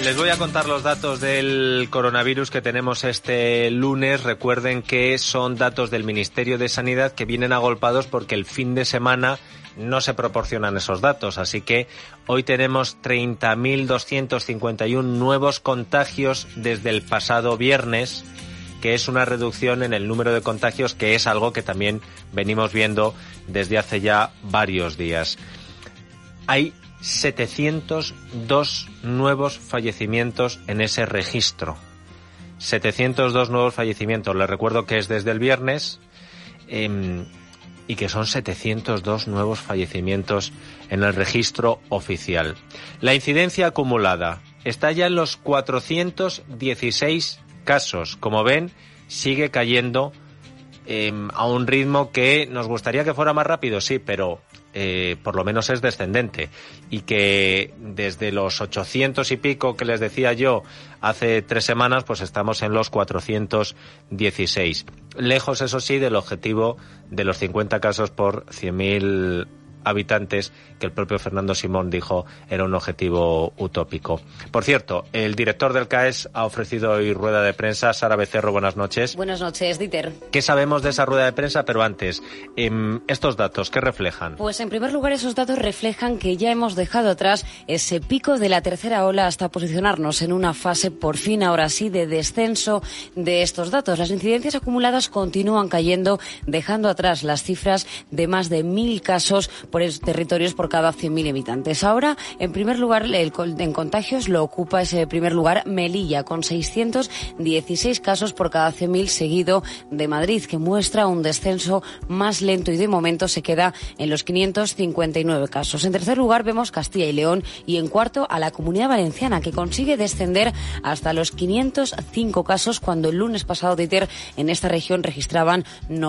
Les voy a contar los datos del coronavirus que tenemos este lunes. Recuerden que son datos del Ministerio de Sanidad que vienen agolpados porque el fin de semana no se proporcionan esos datos. Así que hoy tenemos 30.251 nuevos contagios desde el pasado viernes, que es una reducción en el número de contagios, que es algo que también venimos viendo desde hace ya varios días. Hay 702 nuevos fallecimientos en ese registro. 702 nuevos fallecimientos. Les recuerdo que es desde el viernes y que son 702 nuevos fallecimientos en el registro oficial. La incidencia acumulada está ya en los 416 casos. Como ven, sigue cayendo a un ritmo que nos gustaría que fuera más rápido, sí, pero por lo menos es descendente, y que desde los 800 y pico que les decía yo hace 3 semanas, pues estamos en los 416. Lejos, eso sí, del objetivo de los 50 casos por 100.000 habitantes, que el propio Fernando Simón dijo era un objetivo utópico. Por cierto, el director del CAES ha ofrecido hoy rueda de prensa. Sara Becerro, buenas noches. Buenas noches, Dieter. ¿Qué sabemos de esa rueda de prensa? Pero antes, estos datos, ¿qué reflejan? Pues en primer lugar, esos datos reflejan que ya hemos dejado atrás ese pico de la tercera ola hasta posicionarnos en una fase, por fin, ahora sí, de descenso de estos datos. Las incidencias acumuladas continúan cayendo, dejando atrás las cifras de más de 1.000 casos por territorios por cada 100.000 habitantes. Ahora, en primer lugar, en contagios lo ocupa ese primer lugar Melilla, con 616 casos por cada 100.000, seguido de Madrid, que muestra un descenso más lento y de momento se queda en los 559 casos. En tercer lugar vemos Castilla y León y en cuarto a la Comunidad Valenciana, que consigue descender hasta los 505 casos cuando el lunes pasado, Dieter, en esta región registraban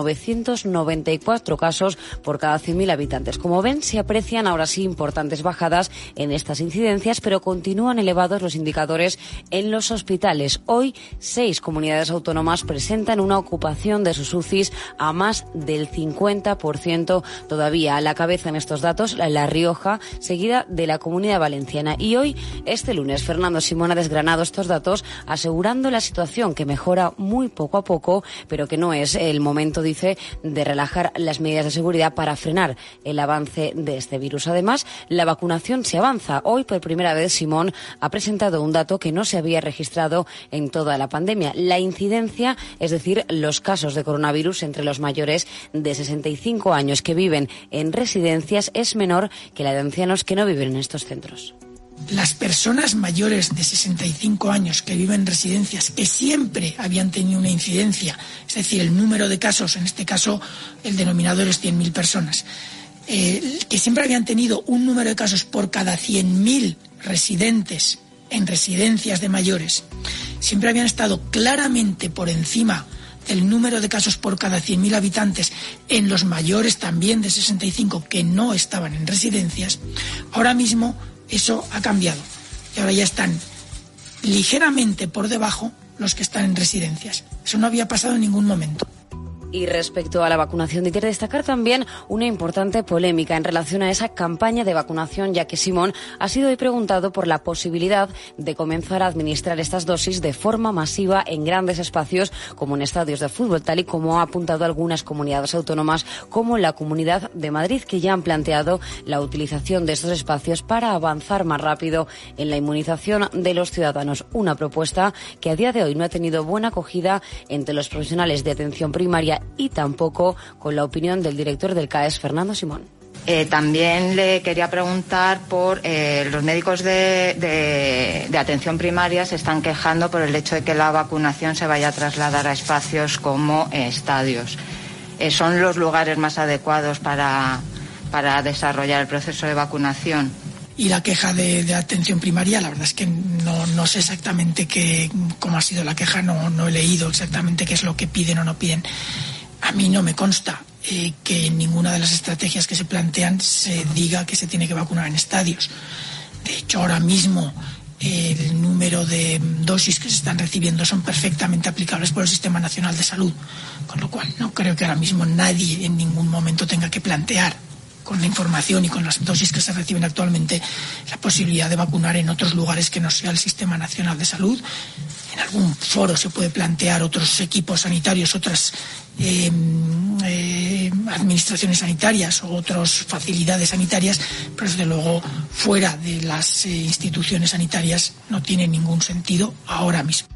994 casos por cada 100.000 habitantes. Como ven, se aprecian ahora sí importantes bajadas en estas incidencias, pero continúan elevados los indicadores en los hospitales. Hoy, 6 comunidades autónomas presentan una ocupación de sus UCIs a más del 50% todavía. A la cabeza en estos datos, La Rioja, seguida de la Comunidad Valenciana. Y hoy, este lunes, Fernando Simón ha desgranado estos datos, asegurando la situación que mejora muy poco a poco, pero que no es el momento, dice, de relajar las medidas de seguridad para frenar el avance de este virus. Además, la vacunación se avanza. Hoy, por primera vez, Simón ha presentado un dato que no se había registrado en toda la pandemia. La incidencia, es decir, los casos de coronavirus entre los mayores de 65 años que viven en residencias, es menor que la de ancianos que no viven en estos centros. Las personas mayores de 65 años que viven en residencias, que siempre habían tenido una incidencia, es decir, el número de casos, en este caso el denominador es 100.000 personas, que siempre habían tenido un número de casos por cada 100.000 residentes en residencias de mayores, siempre habían estado claramente por encima del número de casos por cada 100.000 habitantes en los mayores también de 65 que no estaban en residencias. Ahora mismo eso ha cambiado y ahora ya están ligeramente por debajo los que están en residencias. Eso no había pasado en ningún momento. Y respecto a la vacunación, Dieter, destacar también una importante polémica en relación a esa campaña de vacunación, ya que Simón ha sido hoy preguntado por la posibilidad de comenzar a administrar estas dosis de forma masiva en grandes espacios, como en estadios de fútbol, tal y como ha apuntado algunas comunidades autónomas, como la Comunidad de Madrid, que ya han planteado la utilización de estos espacios para avanzar más rápido en la inmunización de los ciudadanos. Una propuesta que a día de hoy no ha tenido buena acogida entre los profesionales de atención primaria y tampoco con la opinión del director del CAES, Fernando Simón. También le quería preguntar por los médicos de atención primaria se están quejando por el hecho de que la vacunación se vaya a trasladar a espacios como estadios. ¿Son los lugares más adecuados para desarrollar el proceso de vacunación? Y la queja de atención primaria, la verdad es que no sé exactamente cómo ha sido la queja, no he leído exactamente qué es lo que piden o no piden. A mí no me consta que en ninguna de las estrategias que se plantean se diga que se tiene que vacunar en estadios. De hecho, ahora mismo el número de dosis que se están recibiendo son perfectamente aplicables por el Sistema Nacional de Salud, con lo cual no creo que ahora mismo nadie en ningún momento tenga que plantear con la información y con las dosis que se reciben actualmente, la posibilidad de vacunar en otros lugares que no sea el Sistema Nacional de Salud. En algún foro se puede plantear otros equipos sanitarios, otras administraciones sanitarias o otras facilidades sanitarias, pero desde luego fuera de las instituciones sanitarias no tiene ningún sentido ahora mismo.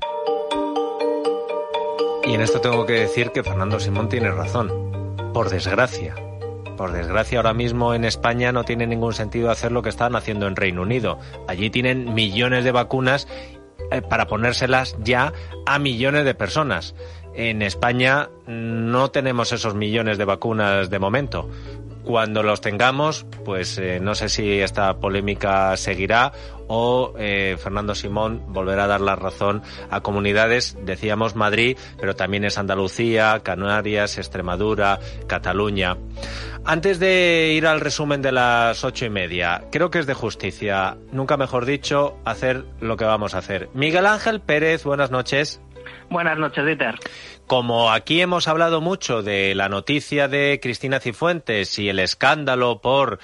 Y en esto tengo que decir que Fernando Simón tiene razón. Por desgracia, ahora mismo en España no tiene ningún sentido hacer lo que están haciendo en Reino Unido. Allí tienen millones de vacunas para ponérselas ya a millones de personas. En España no tenemos esos millones de vacunas de momento. Cuando los tengamos, pues no sé si esta polémica seguirá o Fernando Simón volverá a dar la razón a comunidades, decíamos Madrid, pero también es Andalucía, Canarias, Extremadura, Cataluña. Antes de ir al resumen de las 8:30, creo que es de justicia, nunca mejor dicho, hacer lo que vamos a hacer. Miguel Ángel Pérez, buenas noches. Buenas noches, Dieter. Como aquí hemos hablado mucho de la noticia de Cristina Cifuentes y el escándalo por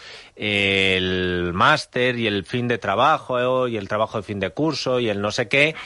el máster y el fin de trabajo y el trabajo de fin de curso y el no sé qué,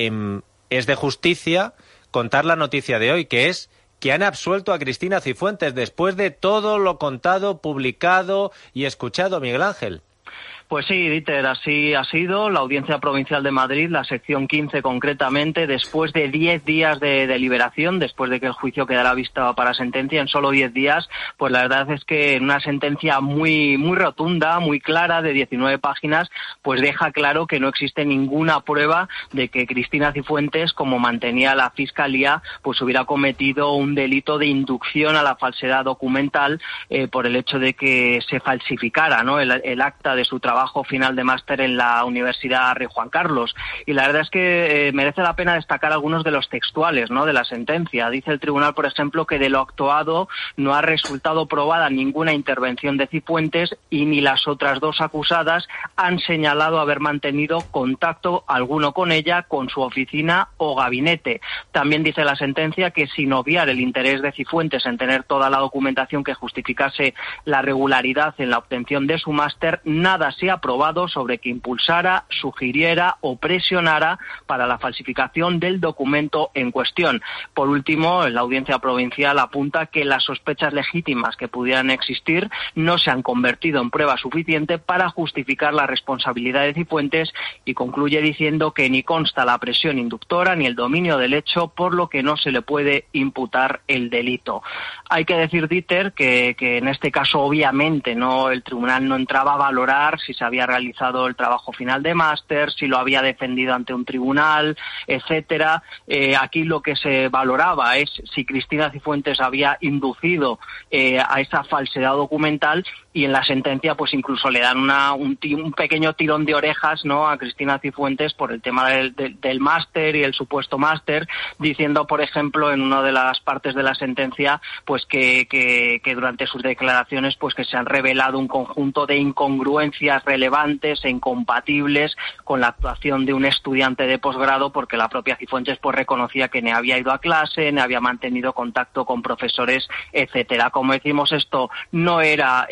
es de justicia contar la noticia de hoy, que es que han absuelto a Cristina Cifuentes después de todo lo contado, publicado y escuchado, Miguel Ángel. Pues sí, Dieter, así ha sido. La Audiencia Provincial de Madrid, la sección 15 concretamente, después de 10 días de deliberación, después de que el juicio quedara visto para sentencia en solo 10 días, pues la verdad es que en una sentencia muy rotunda, muy clara, de 19 páginas, pues deja claro que no existe ninguna prueba de que Cristina Cifuentes, como mantenía la Fiscalía, pues hubiera cometido un delito de inducción a la falsedad documental por el hecho de que se falsificara, ¿no?, el acta de su trabajo final de máster en la Universidad Rey Juan Carlos. Y la verdad es que merece la pena destacar algunos de los textuales, ¿no?, de la sentencia. Dice el tribunal, por ejemplo, que de lo actuado no ha resultado probada ninguna intervención de Cifuentes y ni las otras dos acusadas han señalado haber mantenido contacto alguno con ella, con su oficina o gabinete. También dice la sentencia que, sin obviar el interés de Cifuentes en tener toda la documentación que justificase la regularidad en la obtención de su máster, nada se ha aprobado sobre que impulsara, sugiriera o presionara para la falsificación del documento en cuestión. Por último, la Audiencia Provincial apunta que las sospechas legítimas que pudieran existir no se han convertido en prueba suficiente para justificar la responsabilidad de Cifuentes y concluye diciendo que ni consta la presión inductora ni el dominio del hecho, por lo que no se le puede imputar el delito. Hay que decir, Dieter, que en este caso obviamente el tribunal no entraba a valorar si se había realizado el trabajo final de máster, si lo había defendido ante un tribunal, etcétera. Aquí lo que se valoraba es si Cristina Cifuentes había inducido a esa falsedad documental, y en la sentencia pues incluso le dan un pequeño tirón de orejas, ¿no?, a Cristina Cifuentes por el tema del máster y el supuesto máster, diciendo, por ejemplo, en una de las partes de la sentencia, pues que durante sus declaraciones pues que se han revelado un conjunto de incongruencias relevantes e incompatibles con la actuación de un estudiante de posgrado, porque la propia Cifuentes pues reconocía que ni había ido a clase, ni había mantenido contacto con profesores, etcétera. Como decimos, esto no era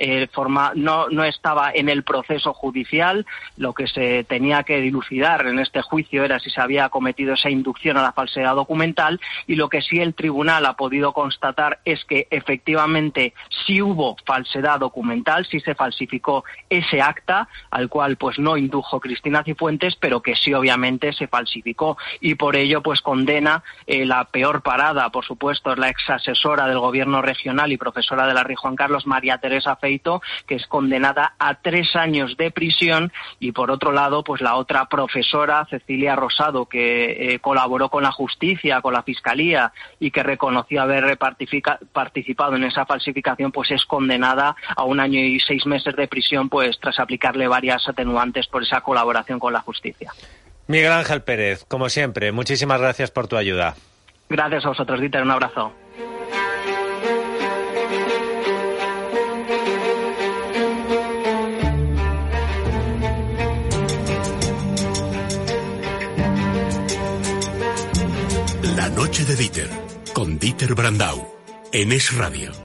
no estaba en el proceso judicial. Lo que se tenía que dilucidar en este juicio era si se había cometido esa inducción a la falsedad documental, y lo que sí el tribunal ha podido constatar es que efectivamente sí hubo falsedad documental, sí se falsificó ese acta al cual pues no indujo Cristina Cifuentes, pero que sí obviamente se falsificó, y por ello pues condena la peor parada, por supuesto, es la exasesora del gobierno regional y profesora de la Rey Juan Carlos, María Teresa Feito, que es condenada a 3 años de prisión, y por otro lado pues la otra profesora, Cecilia Rosado, que colaboró con la justicia, con la Fiscalía, y que reconoció haber participado en esa falsificación, pues es condenada a 1 año y 6 meses de prisión, pues tras aplicarle varias atenuantes por esa colaboración con la justicia. Miguel Ángel Pérez, como siempre, muchísimas gracias por tu ayuda. Gracias a vosotros, Dieter, un abrazo. La noche de Dieter, con Dieter Brandau, en Es Radio.